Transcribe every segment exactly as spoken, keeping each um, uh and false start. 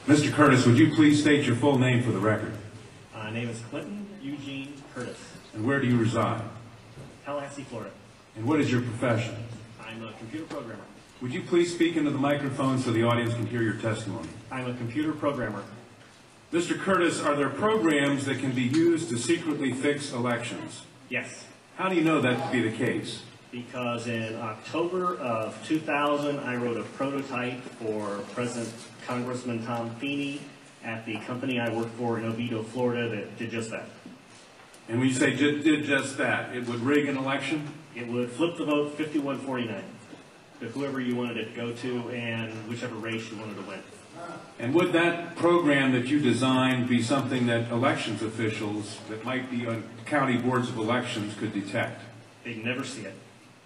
Mister Curtis, would you please state your full name for the record? My name is Clinton Eugene Curtis. And where do you reside? Tallahassee, Florida. And what is your profession? I'm a computer programmer. Would you please speak into the microphone so the audience can hear your testimony? I'm a computer programmer. Mister Curtis, are there programs that can be used to secretly fix elections? Yes. How do you know that to be the case? Because in October of two thousand, I wrote a prototype for President Congressman Tom Feeney at the company I work for in Oviedo, Florida, that did just that. And when you say ju- did just that, it would rig an election? It would flip the vote fifty-one forty-nine to whoever you wanted it to go to and whichever race you wanted to win. And would that program that you designed be something that elections officials that might be on county boards of elections could detect? They'd never see it.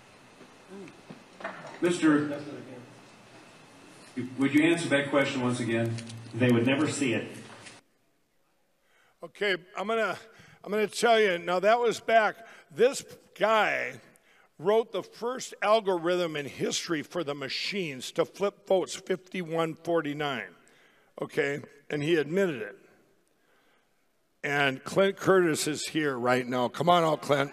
Mister Would you answer that question once again? They would never see it. Okay, I'm gonna I'm gonna tell you now. That was back. This guy wrote the first algorithm in history for the machines to flip votes fifty-one forty-nine. Okay, and he admitted it. And Clint Curtis is here right now. Come on out, Clint.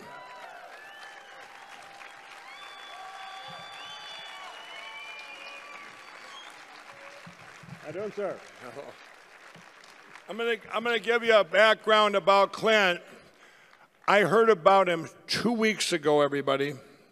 How you doing, sir? I'm gonna I'm gonna give you a background about Clint. I heard about him two weeks ago, everybody.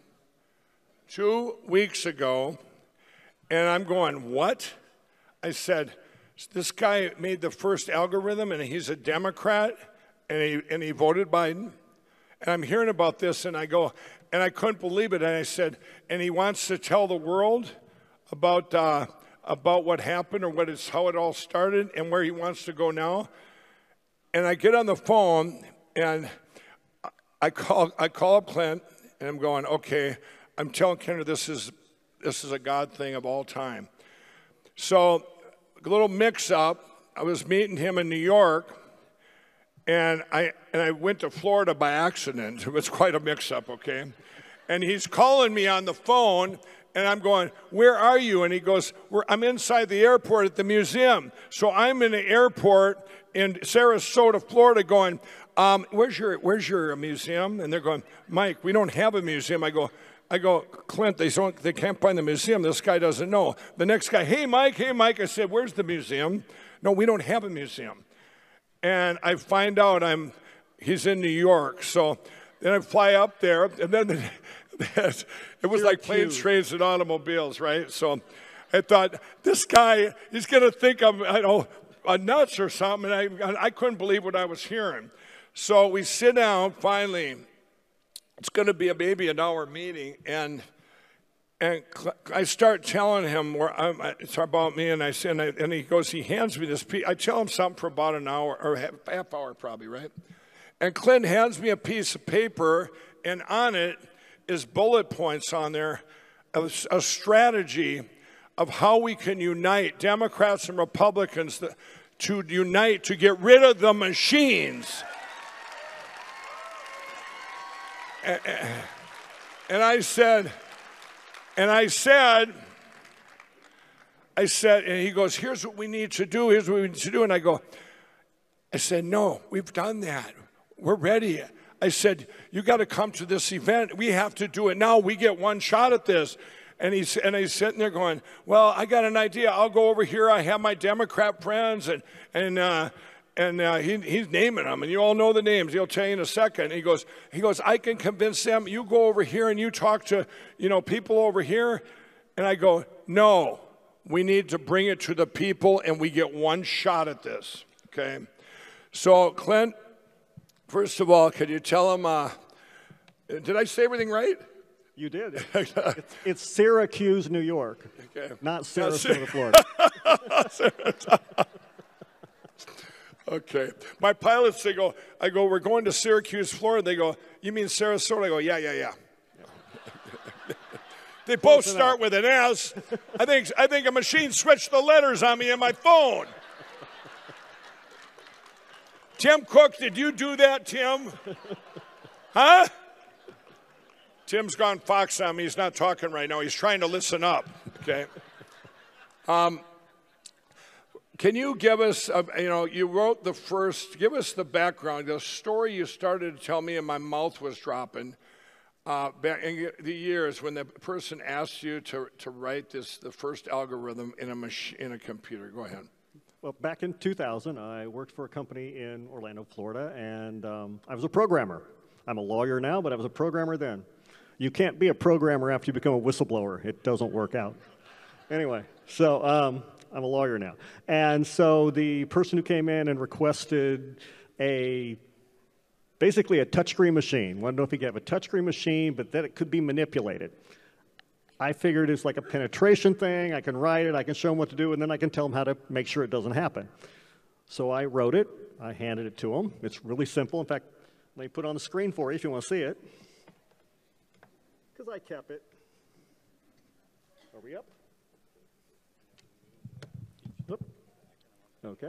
Two weeks ago, and I'm going, what? I said, this guy made the first algorithm, and he's a Democrat, and he and he voted Biden. And I'm hearing about this, and I go, and I couldn't believe it. And I said, and he wants to tell the world about. Uh, about what happened or what is how it all started and where he wants to go now. And I get on the phone and I call I call up Clint and I'm going, okay, I'm telling Kendra this is this is a God thing of all time. So a little mix up. I was meeting him in New York and I and I went to Florida by accident. It was quite a mix up, okay? And he's calling me on the phone. And I'm going, where are you? And he goes, We're, I'm inside the airport at the museum. So I'm in the airport in Sarasota, Florida going, um, where's your where's your museum? And they're going, Mike, we don't have a museum. I go, I go, Clint, they don't they can't find the museum. This guy doesn't know. The next guy, hey Mike, hey Mike. I said, where's the museum? No, we don't have a museum. And I find out I'm he's in New York. So then I fly up there, and then the, it was like planes, trains, and automobiles, right? So I thought, this guy, he's going to think I'm, I don't know, nuts or something. And I, I couldn't believe what I was hearing. So we sit down, finally. It's going to be a, maybe an hour meeting. And and I start telling him where I'm, it's about me. And I say, and, I, and he goes, he hands me this piece. I tell him something for about an hour, or half, half hour probably, right? And Clint hands me a piece of paper, and on it is bullet points on there of a strategy of how we can unite Democrats and Republicans to unite to get rid of the machines. And, and I said, and I said, I said, and he goes, here's what we need to do, here's what we need to do. And I go, I said, no, we've done that. We're ready. I said, you got to come to this event. We have to do it now. We get one shot at this. And he's, and he's sitting there going, well, I got an idea. I'll go over here. I have my Democrat friends. And, and, uh, and uh, he, he's naming them. And you all know the names. He'll tell you in a second. He goes, he goes, I can convince them. You go over here and you talk to, you know, people over here. And I go, no, we need to bring it to the people. And we get one shot at this. Okay. So, Clint, first of all, could you tell him, uh, did I say everything right? You did. It's, it's Syracuse, New York, okay. Not Sarasota, Florida. Okay. My pilots, they go, I go, we're going to Syracuse, Florida. They go, you mean Sarasota? I go, yeah, yeah, yeah. They both Close start enough. with an S. I think, I think a machine switched the letters on me in my phone. Tim Cook, did you do that, Tim? Huh? Tim's gone Fox on me. He's not talking right now. He's trying to listen up, okay? Um, Can you give us, uh, you know, you wrote the first, give us the background, the story you started to tell me and my mouth was dropping. Uh, back in the years when the person asked you to, to write this, the first algorithm in a machine, in a computer. Go ahead. Well, back in two thousand, I worked for a company in Orlando, Florida, and um, I was a programmer. I'm a lawyer now, but I was a programmer then. You can't be a programmer after you become a whistleblower. It doesn't work out. Anyway, so um, I'm a lawyer now. And so the person who came in and requested a basically a touchscreen machine. Want to know if he could have a touchscreen machine, but that it could be manipulated. I figured it's like a penetration thing. I can write it, I can show him what to do, and then I can tell him how to make sure it doesn't happen. So I wrote it, I handed it to him. It's really simple. In fact, let me put it on the screen for you if you want to see it. Because I kept it. Are we up? Oop. Okay.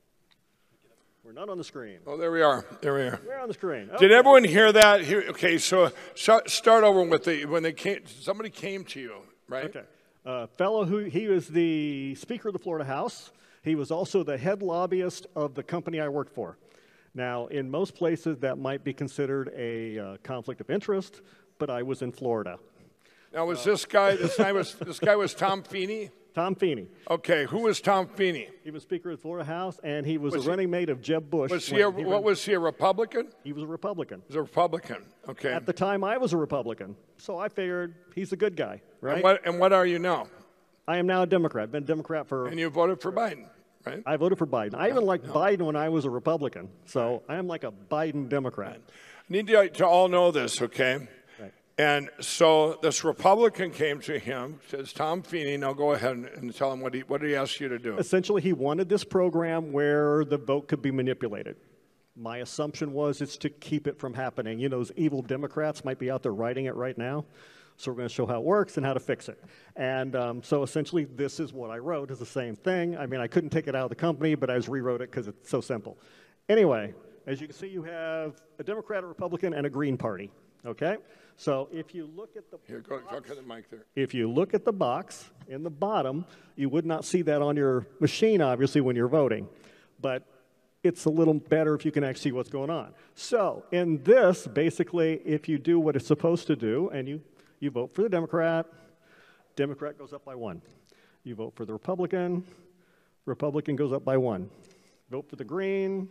We're not on the screen. Oh, there we are. There we are. We're on the screen. Okay. Did everyone hear that? Here, okay, so start over with the when they came. Somebody came to you, right? Okay. Uh, fellow who he was the Speaker of the Florida House. He was also the head lobbyist of the company I worked for. Now, in most places, that might be considered a uh, conflict of interest, but I was in Florida. Now, was uh, this guy? This guy was this guy was Tom Feeney. Tom Feeney. Okay, who was Tom Feeney? He was Speaker of the Florida House, and he was, was a running mate of Jeb Bush. Was he a, he what ran, was he, a Republican? He was a Republican. He was a Republican, okay. At the time, I was a Republican, so I figured he's a good guy, right? And what, and what are you now? I am now a Democrat. I've been a Democrat for... And you voted for Biden, right? I voted for Biden. I even liked no. Biden when I was a Republican, so I am like a Biden Democrat. Right. I need to, to all know this, okay? And so this Republican came to him, says, Tom Feeney, now go ahead and, and tell him what he, what did he ask you to do? Essentially, he wanted this program where the vote could be manipulated. My assumption was it's to keep it from happening. You know, those evil Democrats might be out there writing it right now. So we're going to show how it works and how to fix it. And um, so essentially, this is what I wrote. It's the same thing. I mean, I couldn't take it out of the company, but I just rewrote it because it's so simple. Anyway, as you can see, you have a Democrat, a Republican, and a Green Party. Okay? So if you look at the Here, go, box, talk to the mic there. if you look at the box in the bottom, you would not see that on your machine, obviously, when you're voting. But it's a little better if you can actually see what's going on. So in this, basically, if you do what it's supposed to do, and you, you vote for the Democrat, Democrat goes up by one. You vote for the Republican, Republican goes up by one. Vote for the Green,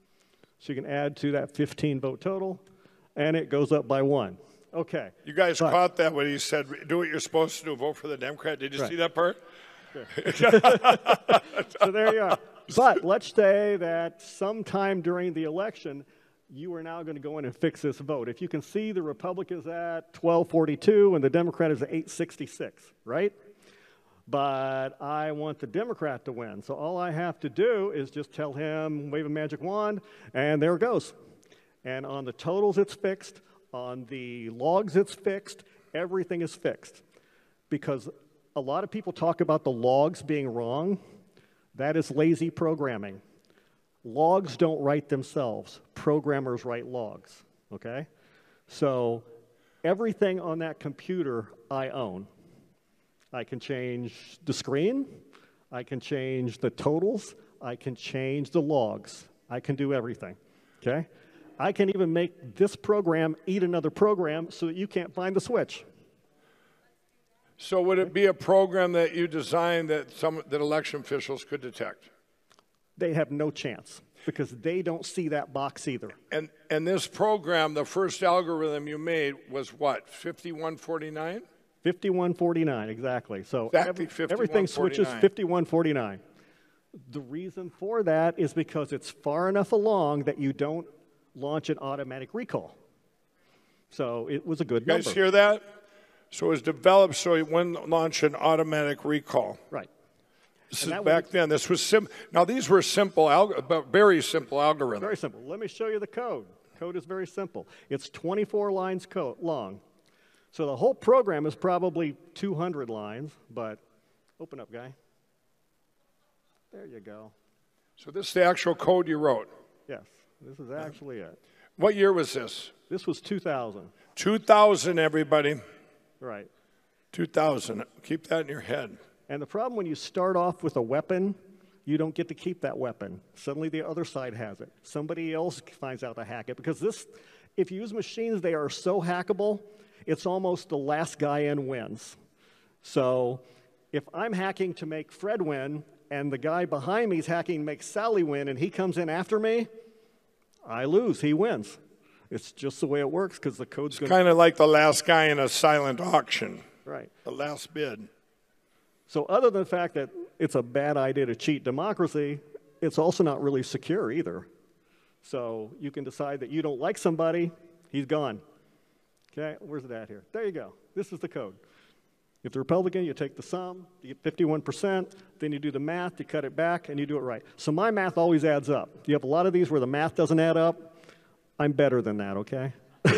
so you can add to that fifteen vote total, and it goes up by one. Okay. You guys but, caught that when he said, do what you're supposed to do, vote for the Democrat. Did you right. see that part? So there you are. But let's say that sometime during the election, you are now going to go in and fix this vote. If you can see, the Republican's at twelve forty-two and the Democrat is at eight sixty-six, right? But I want the Democrat to win. So all I have to do is just tell him, wave a magic wand, and there it goes. And on the totals, it's fixed. On the logs, it's fixed. Everything is fixed. Because a lot of people talk about the logs being wrong. That is lazy programming. Logs don't write themselves. Programmers write logs, okay? So everything on that computer I own. I can change the screen. I can change the totals. I can change the logs. I can do everything, okay? I can even make this program eat another program so that you can't find the switch. So would it be a program that you designed that some that election officials could detect? They have no chance because they don't see that box either. And and this program, the first algorithm you made was what, fifty-one forty-nine? fifty-one forty-nine, exactly. So exactly every, everything switches fifty-one forty-nine. The reason for that is because it's far enough along that you don't launch an automatic recall. So it was a good number. You guys number. hear that? So it was developed so it wouldn't launch an automatic recall. Right. This is back then. This was sim. Now these were simple, alg very simple algorithms. Very simple. Let me show you the code. Code is very simple. It's twenty-four lines code long. So the whole program is probably two hundred lines, but open up, guy. There you go. So this is the actual code you wrote? Yes, this is actually it. What year was this? This was two thousand. two thousand, everybody. Right. two thousand. Keep that in your head. And the problem when you start off with a weapon you don't get to keep that weapon. Suddenly the other side has it. Somebody else finds out to hack it. Because this, if you use machines, they are so hackable, it's almost the last guy in wins. So if I'm hacking to make Fred win, and the guy behind me is hacking to make Sally win, and he comes in after me, I lose, he wins. It's just the way it works because the code's going to... Kind of like the last guy in a silent auction. Right. The last bid. So other than the fact that it's a bad idea to cheat democracy, it's also not really secure either. So you can decide that you don't like somebody, he's gone. Okay, where's it at here? There you go. This is the code. If the Republican, you take the sum, you get fifty-one percent, then you do the math, you cut it back, and you do it right. So my math always adds up. You have a lot of these where the math doesn't add up. I'm better than that, okay?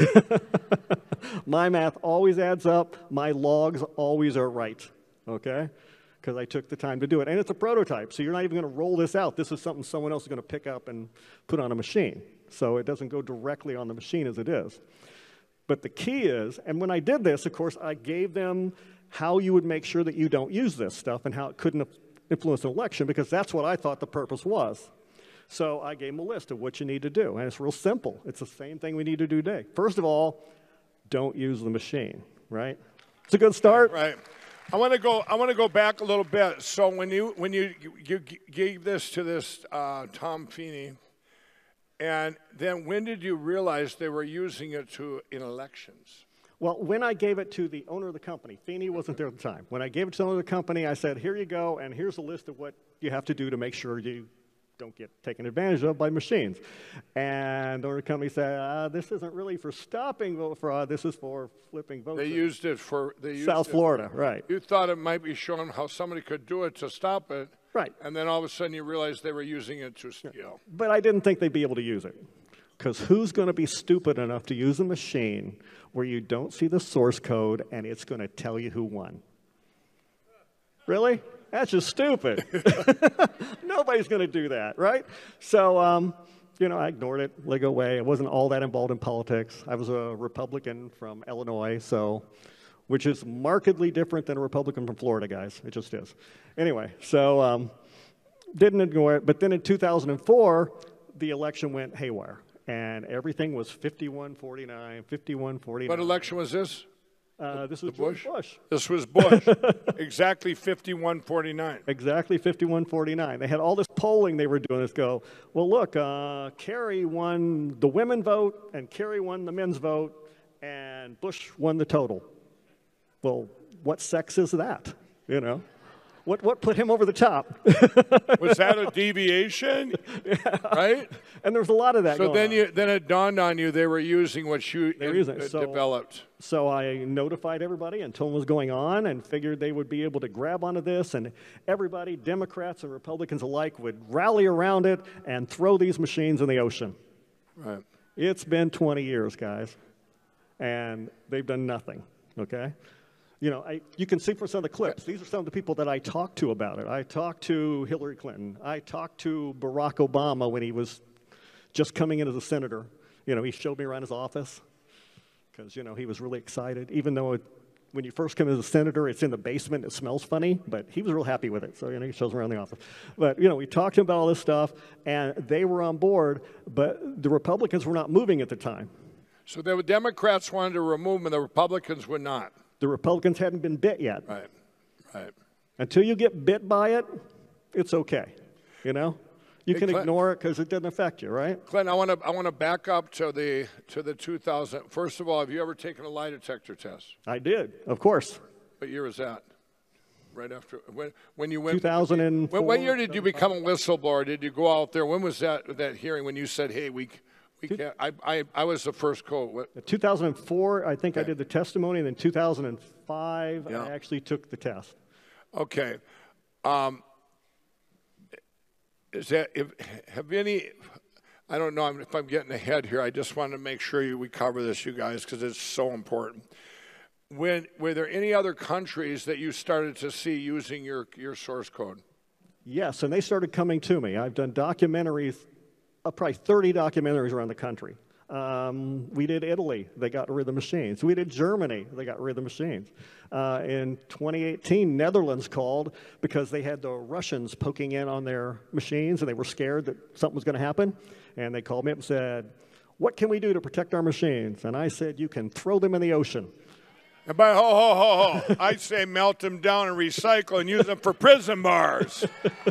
My math always adds up. My logs always are right, okay? Because I took the time to do it. And it's a prototype, so you're not even going to roll this out. This is something someone else is going to pick up and put on a machine. So it doesn't go directly on the machine as it is. But the key is, and when I did this, of course, I gave them how you would make sure that you don't use this stuff and how it couldn't influence an election, because that's what I thought the purpose was. So I gave them a list of what you need to do, and it's real simple. It's the same thing we need to do today. First of all, don't use the machine, right? It's a good start. Right. I want to go. I want to go back a little bit. So when you when you you, you gave this to this uh, Tom Feeney, and then when did you realize they were using it to in elections? Well, when I gave it to the owner of the company, Feeney wasn't there at the time. When I gave it to the owner of the company, I said, here you go, and here's a list of what you have to do to make sure you don't get taken advantage of by machines. And the owner of the company said, uh, this isn't really for stopping vote fraud, this is for flipping votes. They used it for they used South it Florida, for, right. You thought it might be showing how somebody could do it to stop it. Right. And then all of a sudden you realized they were using it to steal. But I didn't think they'd be able to use it. Because who's going to be stupid enough to use a machine where you don't see the source code and it's going to tell you who won? Really? That's just stupid. Nobody's going to do that, right? So, um, you know, I ignored it, let it go away. I wasn't all that involved in politics. I was a Republican from Illinois, so, which is markedly different than a Republican from Florida, guys. It just is. Anyway, so um, didn't ignore it. But then in two thousand four, the election went haywire. And everything was fifty-one forty-nine, fifty-one forty-nine. What election was this? Uh, this was the George Bush? Bush. This was Bush. Exactly fifty-one forty-nine. Exactly fifty-one forty-nine. They had all this polling they were doing. This go, well, look, uh, Kerry won the women vote, and Kerry won the men's vote, and Bush won the total. Well, what sex is that? You know? What, what put him over the top? Was that a deviation? Yeah. Right? And there's a lot of that So going then on. you then it dawned on you they were using what you They were in- using it. uh, So- developed. So I notified everybody and told them what was going on and figured they would be able to grab onto this, and everybody, Democrats and Republicans alike, would rally around it and throw these machines in the ocean. Right. It's been twenty years, guys, and they've done nothing, okay? You know, I, you can see from some of the clips, these are some of the people that I talked to about it. I talked to Hillary Clinton. I talked to Barack Obama when he was just coming in as a senator. You know, he showed me around his office because, you know, he was really excited. Even though it, when you first come as a senator, it's in the basement, it smells funny, but he was real happy with it. So, you know, he shows me around the office. But, you know, we talked to him about all this stuff, and they were on board, but the Republicans were not moving at the time. So the Democrats wanted to remove them and the Republicans would not. The Republicans hadn't been bit yet. Right. Right. Until you get bit by it, it's okay, you know? You Hey, can Clint- ignore it because it doesn't affect you, right? Clint, I want to I want to back up to the to the two thousand. First of all, have you ever taken a lie detector test? I did, of course. What year was that? Right after when when you went. two thousand four. When, what year did you become a whistleblower? Did you go out there? When was that that hearing when you said, "Hey, we we can't"? I I, I was the first code. What, two thousand four, I think I Okay. did the testimony, and then two thousand five, Yeah. I actually took the test. Okay. Um, is that if have any? I don't know if I'm getting ahead here. I just want to make sure you, we cover this, you guys, because it's so important. When were there any other countries that you started to see using your your source code? Yes, and they started coming to me. I've done documentaries, uh, probably thirty documentaries around the country. Um, we did Italy. They got rid of the machines. We did Germany. They got rid of the machines. Uh, in twenty eighteen, Netherlands called because they had the Russians poking in on their machines, and they were scared that something was going to happen. And they called me up and said, what can we do to protect our machines? And I said, you can throw them in the ocean. And by ho, ho, ho, ho, I'd say melt them down and recycle and use them for prison bars.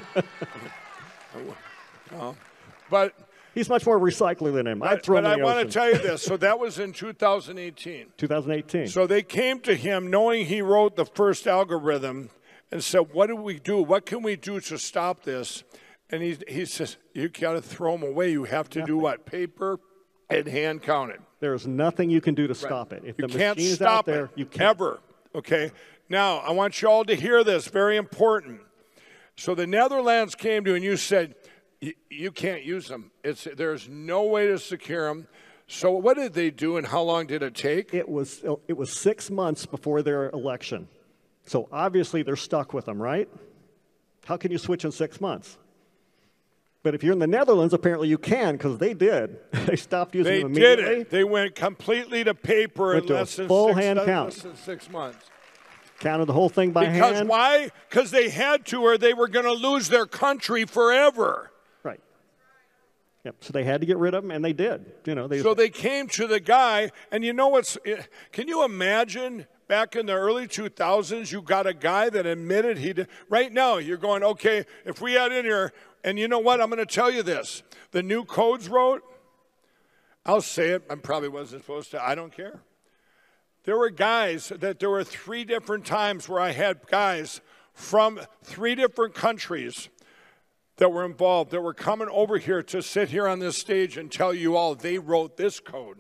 uh, but he's much more recycling than him. But, I'd throw but him in the I ocean. want to tell you this. So that was in two thousand eighteen. two thousand eighteen. So they came to him knowing he wrote the first algorithm and said, what do we do? What can we do to stop this? And he, he says, you got to throw them away. You have to Nothing. do what? Paper and hand counted. There's nothing you can do to stop it. If You the can't machine's stop out there, it, you can't. ever. Okay? Now, I want you all to hear this. Very important. So the Netherlands came to you and you said, you can't use them. It's, there's no way to secure them. So what did they do and how long did it take? It was, it was six months before their election. So obviously they're stuck with them, right? How can you switch in six months? But if you're in the Netherlands, apparently you can, because they did. They stopped using They them did immediately. it. They went completely to paper Went in to a less than, full six, hand less count. than six months. Counted the whole thing by Because hand. why? Because they had to, or they were going to lose their country forever. Right. Yep. So they had to get rid of them, and they did. You know. They So they came to the guy, and you know what's? Can you imagine? Back in the early two thousands, you got a guy that admitted he did. Right now, you're going, okay, if we had in here, and you know what? I'm going to tell you this. The new codes wrote, I'll say it, I probably wasn't supposed to, I don't care. There were guys that there were three different times where I had guys from three different countries that were involved, that were coming over here to sit here on this stage and tell you all they wrote this code.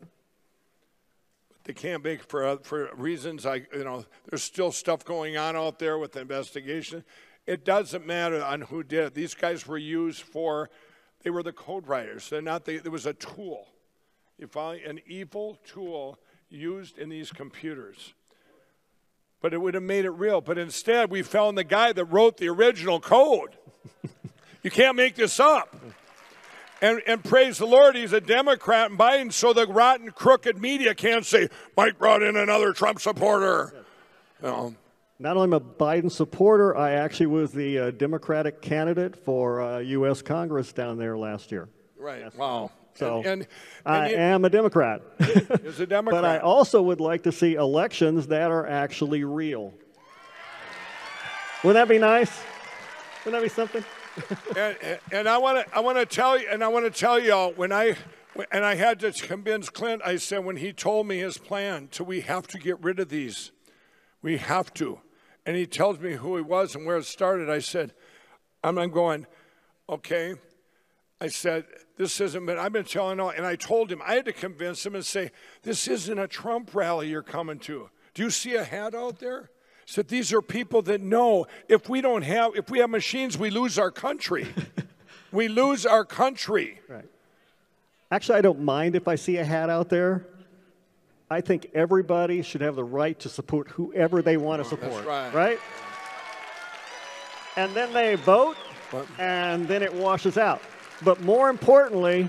They can't make for uh, for reasons I you know there's still stuff going on out there with the investigation. It doesn't matter on who did it. These guys were used for, they were the code writers. They're not. They, there was a tool. You follow? An evil tool used in these computers. But it would have made it real. But instead, we found the guy that wrote the original code. You can't make this up. And, and praise the Lord, he's a Democrat and Biden, so the rotten, crooked media can't say, Mike brought in another Trump supporter. You know. Not only am I a Biden supporter, I actually was the uh, Democratic candidate for uh, U S Congress down there last year. Right, Yes. wow. So and, and, and I you, am a Democrat. Is a Democrat. But I also would like to see elections that are actually real. Wouldn't that be nice? Wouldn't that be something? and, and I want to I want to tell you and I want to tell y'all when I and I had to convince Clint. I said when he told me his plan, so we have to get rid of these, we have to. And he tells me who he was and where it started. I said, I'm, I'm going, okay. I said, this isn't. But I've been telling all, and I told him I had to convince him and say, this isn't a Trump rally you're coming to. Do you see a hat out there? So these are people that know if we don't have, if we have machines, we lose our country. We lose our country. Right. Actually, I don't mind if I see a hat out there. I think everybody should have the right to support whoever they want to support. That's right. Right? And then they vote, What? and then it washes out. But more importantly,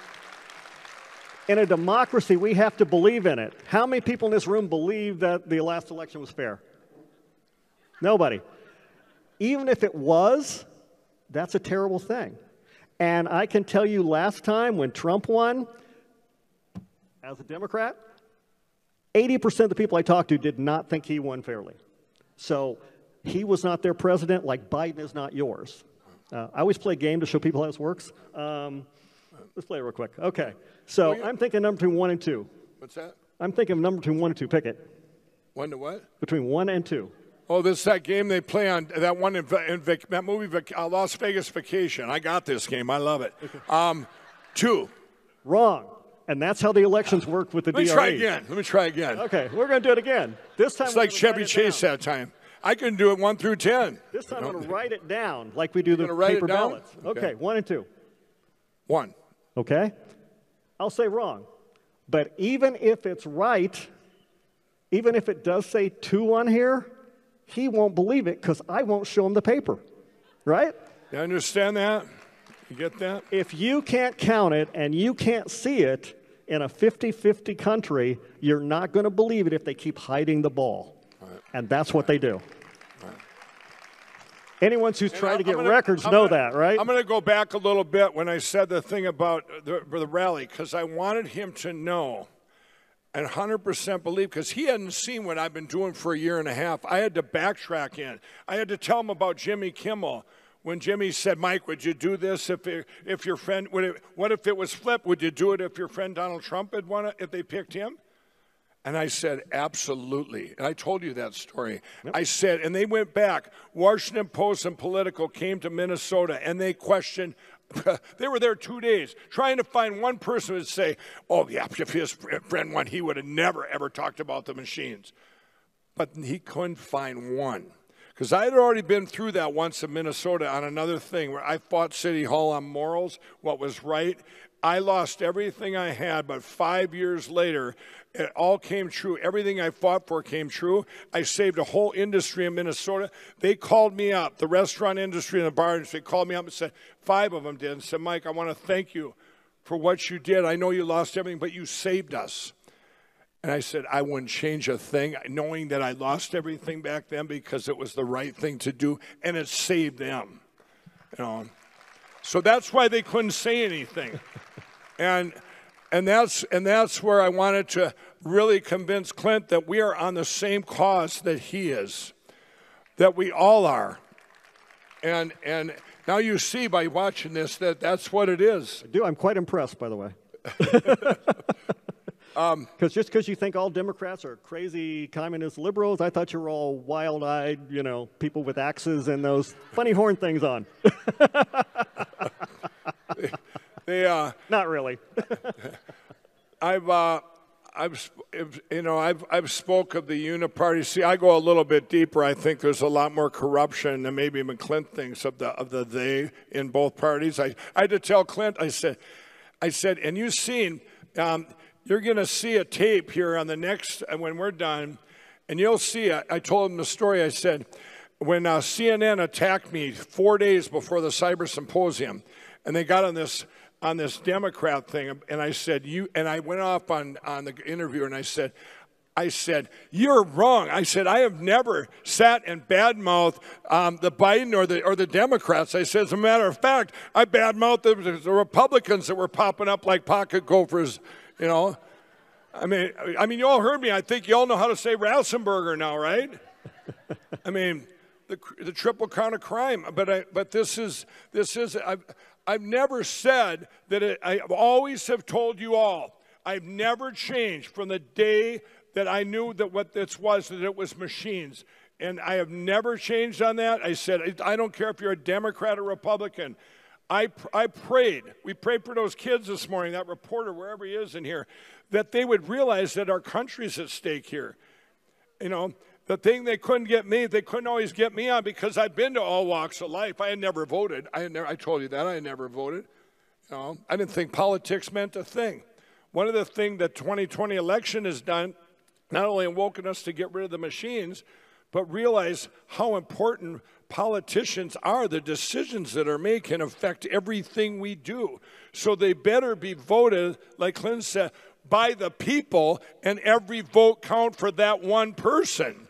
in a democracy, we have to believe in it. How many people in this room believe that the last election was fair? Nobody. Even if it was, that's a terrible thing. And I can tell you last time when Trump won, as a Democrat, eighty percent of the people I talked to did not think he won fairly. So he was not their president like Biden is not yours. Uh, I always play a game to show people how this works. Um, let's play it real quick. Okay. So Well, yeah. I'm thinking number between one and two. What's that? I'm thinking number between one and two. Pick it. One to what? Between one and two. Oh, this is that game they play on, that one in, in Vic, that movie, Vic, uh, Las Vegas Vacation. I got this game. I love it. Um, two. Wrong. And that's how the elections work with the Let me D R E. try again. Let me try again. Okay, we're going to do it again. This time It's we're like gonna Chevy write it Chase down. that time. I can do it one through ten. This time I'm going to write it down like we do the gonna write it paper down? ballots. Okay. Okay, one and two. One. Okay? I'll say wrong. But even if it's right, even if it does say two on here, he won't believe it because I won't show him the paper. Right? You understand that? You get that? If you can't count it and you can't see it, In a fifty fifty country, you're not going to believe it if they keep hiding the ball. Right. And that's what they do. Right. Anyone who's and tried I, to get gonna, records I'm know gonna, that, right? I'm going to go back a little bit when I said the thing about the, the rally, because I wanted him to know and one hundred percent believe, because he hadn't seen what I've been doing for a year and a half. I had to backtrack in. I had to tell him about Jimmy Kimmel. When Jimmy said, Mike, would you do this if it, if your friend, would it, what if it was flipped? Would you do it if your friend Donald Trump had won it, if they picked him? And I said, absolutely. And I told you that story. Yep. I said, and they went back. Washington Post and Politico came to Minnesota, and they questioned, they were there two days, trying to find one person who would say, oh, yeah, if his friend won, he would have never, ever talked about the machines. But he couldn't find one. Because I had already been through that once in Minnesota on another thing where I fought City Hall on morals, what was right. I lost everything I had, but five years later, it all came true. Everything I fought for came true. I saved a whole industry in Minnesota. They called me up, the restaurant industry and the bar industry called me up and said, five of them did, and said, Mike, I want to thank you for what you did. I know you lost everything, but you saved us. And I said, I wouldn't change a thing, knowing that I lost everything back then because it was the right thing to do, and it saved them. You know, so that's why they couldn't say anything. and and that's and that's where I wanted to really convince Clint that we are on the same cause that he is, that we all are. And and now you see by watching this that that's what it is. I do. I'm quite impressed, by the way. Because um, just because you think all Democrats are crazy communist liberals, I thought you were all wild-eyed, you know, people with axes and those funny horn things on. they, they, uh, Not really. I've, uh, I've, you know, I've, I've spoke of the uniparty. See, I go a little bit deeper. I think there's a lot more corruption than maybe even Clint thinks of the of the they in both parties. I, I had to tell Clint. I said, I said, and you've seen. Um, You're going to see a tape here on the next, when we're done, and you'll see, I, I told him the story. I said, when uh, C N N attacked me four days before the cyber symposium, and they got on this on this Democrat thing, and I said, you, and I went off on, on the interview, and I said, I said, you're wrong. I said, I have never sat and badmouthed um, the Biden or the or the Democrats. I said, as a matter of fact, I badmouthed the, the Republicans that were popping up like pocket gophers. You know, I mean, I mean, you all heard me. I think you all know how to say Ratzenberger now, right? I mean, the the triple count of crime. But I, but this is this is I've I've never said that it, I always have told you all. I've never changed from the day that I knew that what this was, that it was machines, and I have never changed on that. I said I don't care if you're a Democrat or Republican. I, I prayed, we prayed for those kids this morning, that reporter, wherever he is in here, that they would realize that our country's at stake here. You know, the thing they couldn't get me, they couldn't always get me on because I've been to all walks of life. I had never voted. I had never, I told you that. I had never voted. You know, I didn't think politics meant a thing. One of the things that twenty twenty election has done, not only awoken us to get rid of the machines, but realize how important politicians are. The decisions that are made can affect everything we do. So they better be voted, like Clint said, by the people, and every vote count for that one person.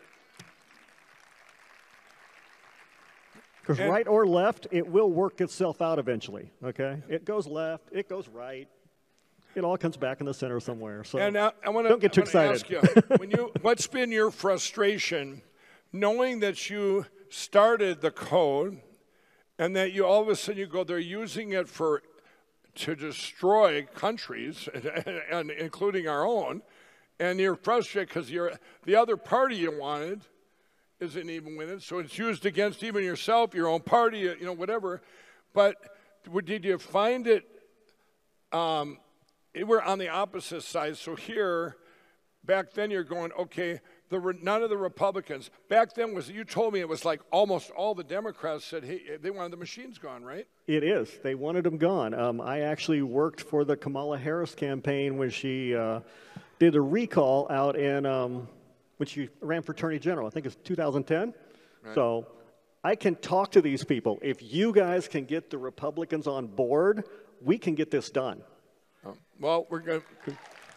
Because right or left, it will work itself out eventually, okay? It goes left, it goes right. It all comes back in the center somewhere. So and uh, I wanna, don't get too I wanna excited. Ask you, when you, what's been your frustration knowing that you started the code and that you all of a sudden you go, they're using it for to destroy countries, and, and including our own, and you're frustrated because you're the other party you wanted isn't even winning, so it's used against even yourself, your own party, you know, whatever. But did you find it? Um, it we're on the opposite side. So here, back then, you're going, okay. The, none of the Republicans back then was. You told me it was like almost all the Democrats said, "Hey, they wanted the machines gone," right? It is. They wanted them gone. Um, I actually worked for the Kamala Harris campaign when she uh, did a recall out in um, when she ran for Attorney General. I think it's two thousand ten. Right. So I can talk to these people. If you guys can get the Republicans on board, we can get this done. Well, we're going to...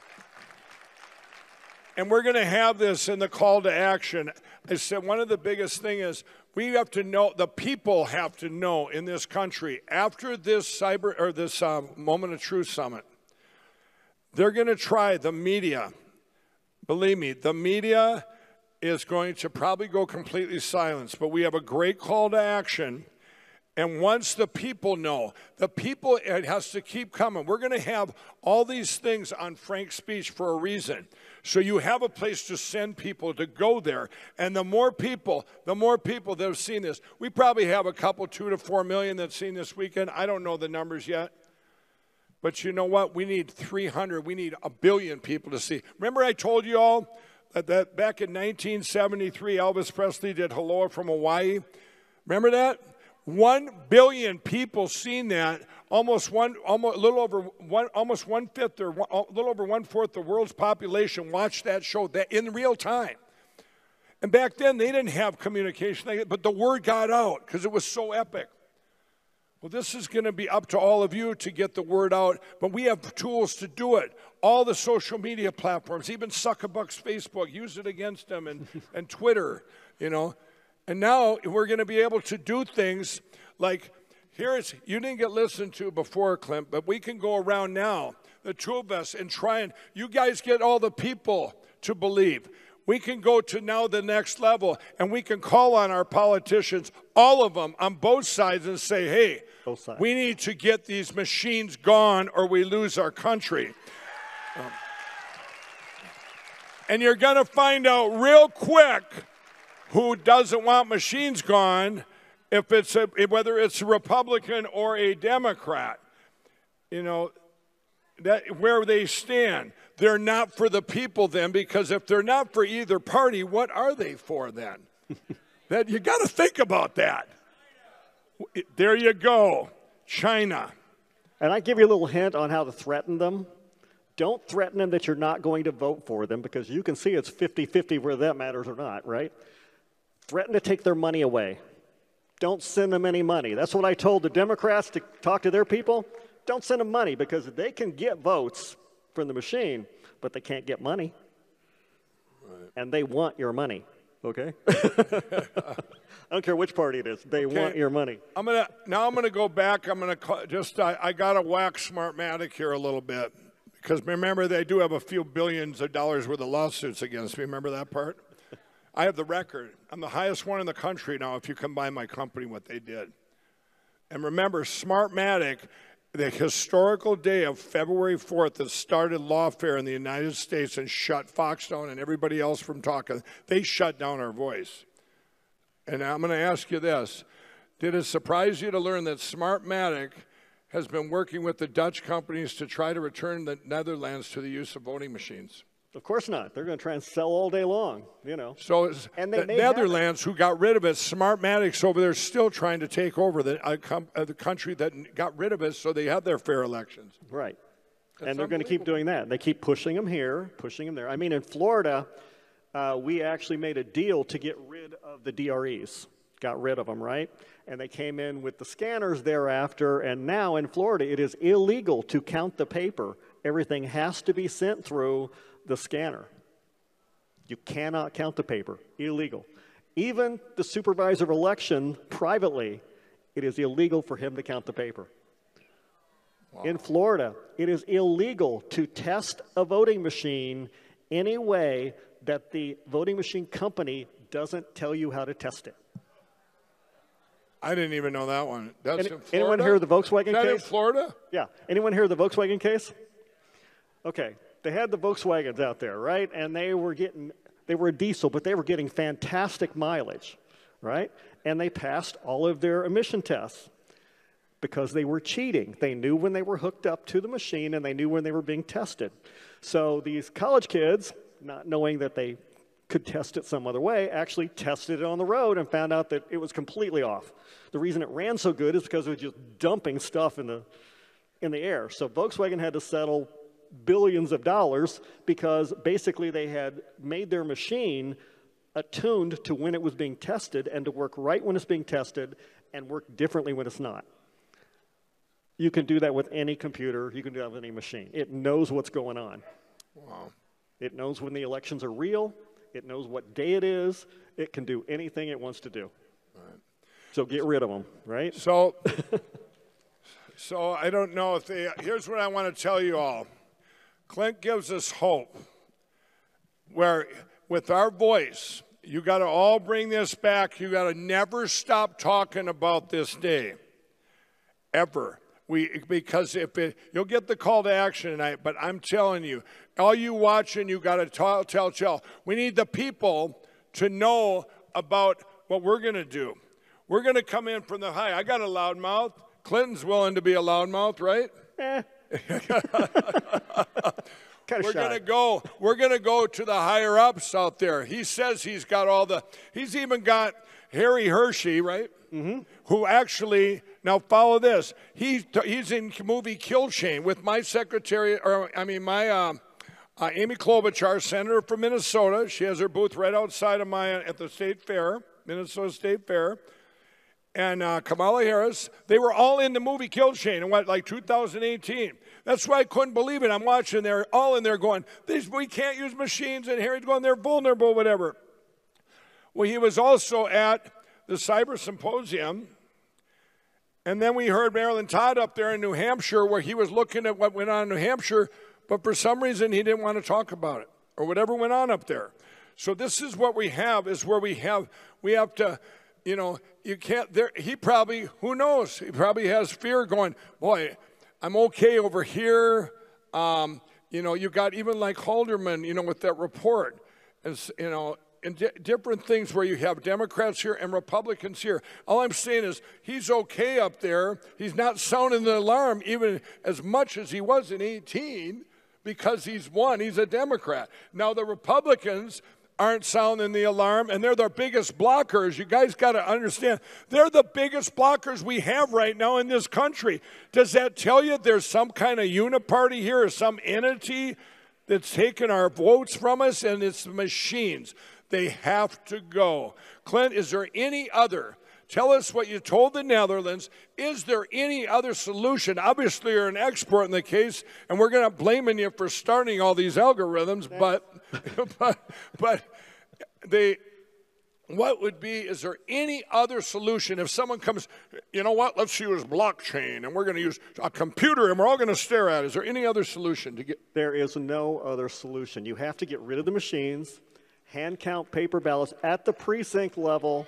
And we're going to have this in the call to action. I said one of the biggest thing is we have to know, the people have to know in this country, after this cyber or this um, Moment of Truth Summit, they're going to try the media. Believe me, the media is going to probably go completely silent, but we have a great call to action. And once the people know, the people, it has to keep coming. We're going to have all these things on Frank's speech for a reason. So you have a place to send people to go there. And the more people, the more people that have seen this. We probably have a couple, two to four million that's seen this weekend. I don't know the numbers yet. But you know what? We need three hundred, we need a billion people to see. Remember I told you all that, that back in nineteen seventy-three, Elvis Presley did Hello from Hawaii? Remember that? One billion people seen that. Almost one, almost a little over one, almost one fifth or one, a little over one fourth the world's population watched that show that in real time. And back then they didn't have communication, but the word got out because it was so epic. Well, this is going to be up to all of you to get the word out, but we have tools to do it. All the social media platforms, even Suckabuck's Facebook, use it against them, and, and Twitter, you know. And now we're going to be able to do things like, here's, you didn't get listened to before, Clint, but we can go around now, the two of us, and try and, you guys get all the people to believe. We can go to now the next level, and we can call on our politicians, all of them, on both sides, and say, hey, we need to get these machines gone or we lose our country. Um, and you're going to find out real quick who doesn't want machines gone, if it's a, whether it's a Republican or a Democrat. You know, that where they stand. They're not for the people then, because if they're not for either party, what are they for then? That you got to think about that. There you go, China. And I give you a little hint on how to threaten them. Don't threaten them that you're not going to vote for them, because you can see it's fifty fifty whether that matters or not, right? Threaten to take their money away. Don't send them any money. That's what I told the Democrats to talk to their people. Don't send them money, because they can get votes from the machine, but they can't get money. Right. And they want your money, okay? I don't care which party it is. They okay. want your money. I'm gonna now. I'm gonna go back. I'm gonna call, just. I, I gotta whack Smartmatic here a little bit, because remember they do have a few billions of dollars worth of lawsuits against me. Remember that part? I have the record. I'm the highest one in the country now. If you combine my company, what they did. And remember, Smartmatic, the historical day of February fourth that started lawfare in the United States and shut Fox down and everybody else from talking, they shut down our voice. And I'm going to ask you this. Did it surprise you to learn that Smartmatic has been working with the Dutch companies to try to return the Netherlands to the use of voting machines? Of course not. They're going to try and sell all day long, you know. So it's and they the Netherlands, who got rid of it, Smartmatic's over there still trying to take over the, uh, com, uh, the country that got rid of it, so they have their fair elections. Right. That's and they're going to keep doing that. They keep pushing them here, pushing them there. I mean, in Florida, uh, we actually made a deal to get rid of the D R Es. Got rid of them, right? And they came in with the scanners thereafter, and now in Florida, it is illegal to count the paper. Everything has to be sent through the scanner. You cannot count the paper. Illegal. Even the supervisor of election, privately, it is illegal for him to count the paper. Wow. In Florida, it is illegal to test a voting machine any way that the voting machine company doesn't tell you how to test it. I didn't even know that one. That's Any, in Florida? Anyone hear of the Volkswagen Is that case? in Florida? Yeah. Anyone hear of the Volkswagen case? Okay. They had the Volkswagens out there, right? And they were getting, they were a diesel, but they were getting fantastic mileage, right? And they passed all of their emission tests because they were cheating. They knew when they were hooked up to the machine, and they knew when they were being tested. So these college kids, not knowing that they could test it some other way, actually tested it on the road and found out that it was completely off. The reason it ran so good is because it was just dumping stuff in the, in the air. So Volkswagen had to settle billions of dollars because basically they had made their machine attuned to when it was being tested and to work right when it's being tested and work differently when it's not. You can do that with any computer. You can do that with any machine. It knows what's going on. Wow. It knows when the elections are real. It knows what day it is. It can do anything it wants to do. Right. So get rid of them, right? So, so I don't know if they, here's what I want to tell you all. Clint gives us hope where with our voice, you got to all bring this back. You got to never stop talking about this day, ever. We, because if it, you'll get the call to action tonight, but I'm telling you, all you watching, you got to tell, tell, tell. We need the people to know about what we're going to do. We're going to come in from the high. I got a loudmouth. Clinton's willing to be a loudmouth, right? Eh. Kind of We're shy. going to go. We're going to go to the higher ups out there. He says he's got all the. He's even got Harry Hershey, right? Mm-hmm. Who actually now follow this. He he's in movie Kill Chain with my secretary, or I mean my uh, uh, Amy Klobuchar, senator from Minnesota. She has her booth right outside of my at the state fair, Minnesota State Fair. And uh, Kamala Harris, they were all in the movie Kill Chain in what, like two thousand eighteen. That's why I couldn't believe it. I'm watching, they're all in there going, These, we can't use machines, and Harry's going, they're vulnerable, whatever. Well, he was also at the Cyber Symposium, and then we heard Marilyn Todd up there in New Hampshire where he was looking at what went on in New Hampshire, but for some reason he didn't want to talk about it or whatever went on up there. So this is what we have, is where we have, we have to, you know, you can't, there, he probably, who knows, he probably has fear going, boy, I'm okay over here. Um, you know, you got even like Halderman, you know, with that report, and, you know, and di different things where you have Democrats here and Republicans here. All I'm saying is he's okay up there. He's not sounding the alarm even as much as he was in eighteen because he's won. He's a Democrat. Now the Republicans aren't sounding the alarm, and they're the biggest blockers. You guys got to understand, they're the biggest blockers we have right now in this country. Does that tell you there's some kind of uniparty here or some entity that's taking our votes from us? And it's the machines. They have to go. Clint, is there any other? Tell us what you told the Netherlands. Is there any other solution? Obviously, you're an expert in the case, and we're going to blame you for starting all these algorithms, but, but, but they, what would be, is there any other solution? If someone comes, you know what, let's use blockchain, and we're going to use a computer, and we're all going to stare at it. Is there any other solution to get? There is no other solution. You have to get rid of the machines, hand count paper ballots at the precinct level.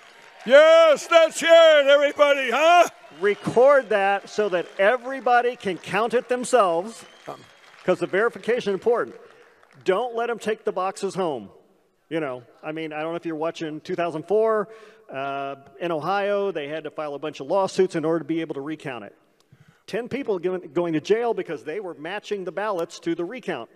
Yes, let's hear it, everybody, huh? Record that so that everybody can count it themselves, because the verification is important. Don't let them take the boxes home. You know, I mean, I don't know if you're watching two thousand four, uh, in Ohio, they had to file a bunch of lawsuits in order to be able to recount it. Ten people going to jail because they were matching the ballots to the recount.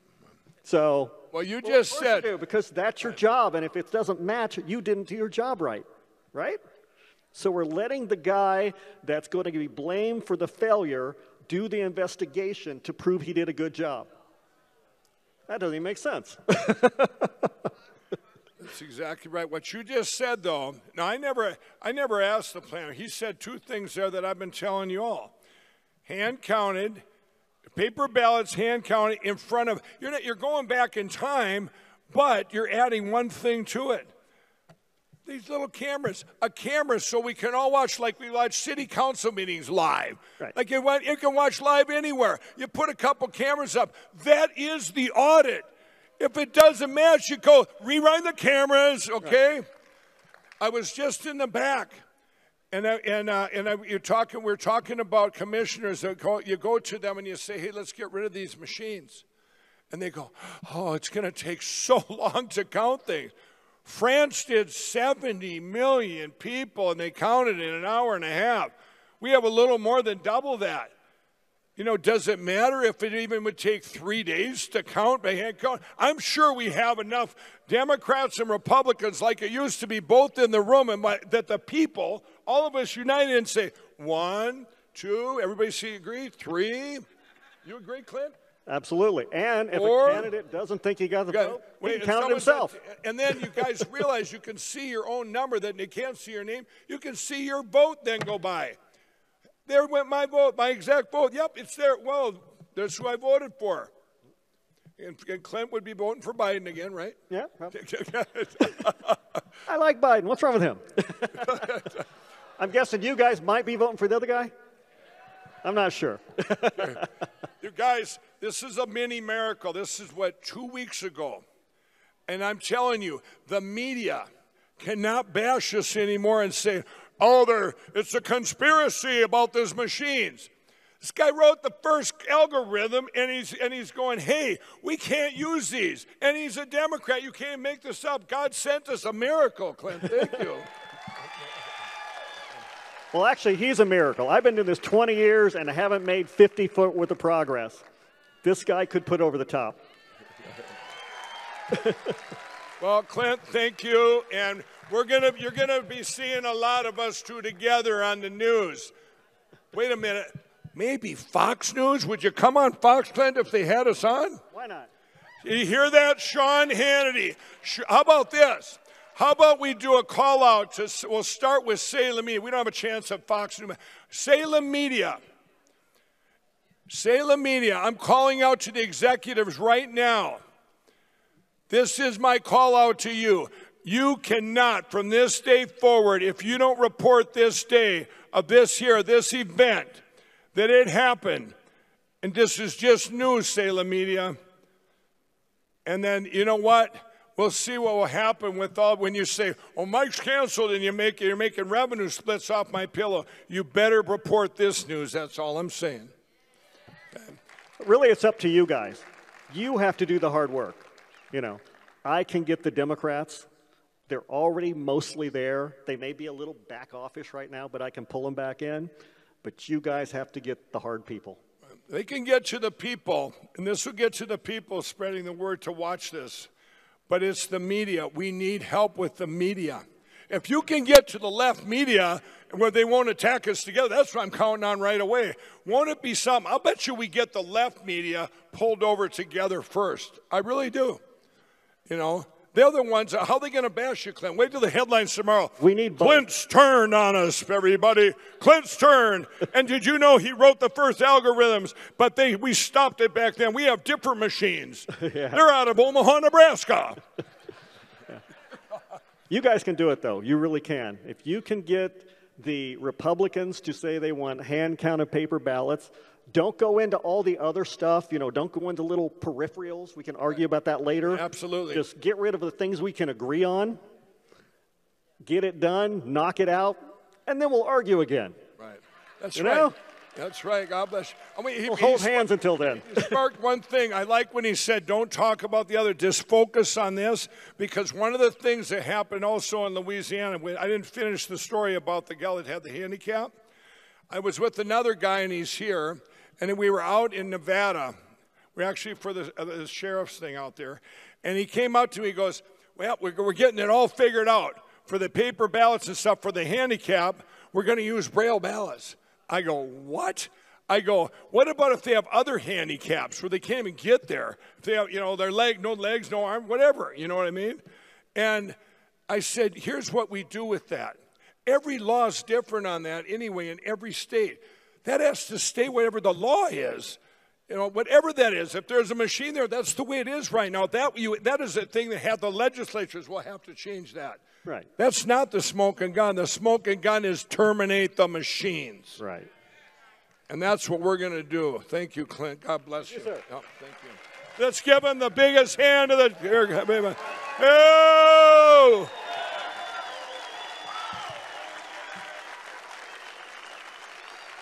So, well, you well, just said, you do, because that's your job, and if it doesn't match, you didn't do your job right. Right? So we're letting the guy that's going to be blamed for the failure do the investigation to prove he did a good job. That doesn't even make sense. That's exactly right. What you just said, though, now I never, I never asked the planner. He said two things there that I've been telling you all. Hand counted, paper ballots hand counted in front of, you're, not, you're going back in time, but you're adding one thing to it. These little cameras, a camera so we can all watch like we watch city council meetings live. Right. Like you, you can watch live anywhere. You put a couple cameras up. That is the audit. If it doesn't match, you go, rewind the cameras, okay? Right. I was just in the back, and I, and uh, and I, you're talking. We're talking about commissioners. That go, you go to them and you say, "Hey, let's get rid of these machines," and they go, "Oh, it's going to take so long to count things." France did seventy million people, and they counted in an hour and a half. We have a little more than double that. You know, does it matter if it even would take three days to count by hand count? I'm sure we have enough Democrats and Republicans, like it used to be, both in the room, and my, that the people, all of us united and say, one, two, everybody see agree, three. You agree, Clint? Absolutely. And if or, a candidate doesn't think he got the got, vote, wait, he can count it himself. Like, and then you guys realize you can see your own number, that they can't see your name. You can see your vote then go by. There went my vote, my exact vote. Yep, it's there. Well, that's who I voted for. And, and Clint would be voting for Biden again, right? Yeah. Well. I like Biden. What's wrong with him? I'm guessing you guys might be voting for the other guy? I'm not sure. You guys, this is a mini miracle. This is what, two weeks ago. And I'm telling you, the media cannot bash us anymore and say, oh, there, it's a conspiracy about these machines. This guy wrote the first algorithm, and he's, and he's going, hey, we can't use these. And he's a Democrat. You can't make this up. God sent us a miracle, Clint. Thank you. Well, actually, he's a miracle. I've been doing this twenty years and I haven't made fifty foot worth of progress. This guy could put over the top. Well, Clint, thank you. And we're gonna, you're going to be seeing a lot of us two together on the news. Wait a minute. Maybe Fox News? Would you come on Fox, Clint, if they had us on? Why not? You hear that, Sean Hannity? How about this? How about we do a call out to, we'll start with Salem Media. We don't have a chance at Fox News. Salem Media. Salem Media, I'm calling out to the executives right now. This is my call out to you. You cannot, from this day forward, if you don't report this day of this here, this event, that it happened, and this is just news, Salem Media. And then, you know what? We'll see what will happen with all, when you say, oh, Mike's canceled and you make, you're making revenue splits off my pillow. You better report this news. That's all I'm saying. Okay. Really, it's up to you guys. You have to do the hard work. You know, I can get the Democrats. They're already mostly there. They may be a little back offish right now, but I can pull them back in. But you guys have to get the hard people. They can get to the people, and this will get to the people spreading the word to watch this. But it's the media. We need help with the media. If you can get to the left media where they won't attack us together, that's what I'm counting on right away. Won't it be something? I'll bet you we get the left media pulled over together first. I really do. You know, they're the ones, how are they going to bash you, Clint? Wait till the headlines tomorrow. We need both. Clint's turn on us, everybody. Clint's turn. And did you know he wrote the first algorithms, but they we stopped it back then. We have different machines. Yeah. They're out of Omaha, Nebraska. Yeah. You guys can do it, though. You really can. If you can get the Republicans to say they want hand-counted paper ballots, don't go into all the other stuff. You know, don't go into little peripherals. We can argue about that later. Absolutely. Just get rid of the things we can agree on. Get it done. Knock it out. And then we'll argue again. Right. That's you right. Know? That's right. God bless you. I mean, he, we'll hold he hands sparked, until then. He sparked one thing. I like when he said, don't talk about the other. Just focus on this. Because one of the things that happened also in Louisiana, I didn't finish the story about the gal that had the handicap. I was with another guy, and he's here. And we were out in Nevada. We're actually for the, uh, the sheriff's thing out there. And he came out to me, he goes, well, we're, we're getting it all figured out. For the paper ballots and stuff for the handicap, we're going to use Braille ballots. I go, what? I go, what about if they have other handicaps where they can't even get there? If they have, you know, their leg, no legs, no arm, whatever, you know what I mean? And I said, here's what we do with that. Every law is different on that anyway in every state. That has to stay whatever the law is. You know, whatever that is. If there's a machine there, that's the way it is right now. That, you, that is a thing that have the legislatures will have to change that. Right. That's not the smoking gun. The smoking gun is terminate the machines. Right. And that's what we're going to do. Thank you, Clint. God bless you. Yes, sir. Oh, thank you. Let's give him the biggest hand of the... Here, oh!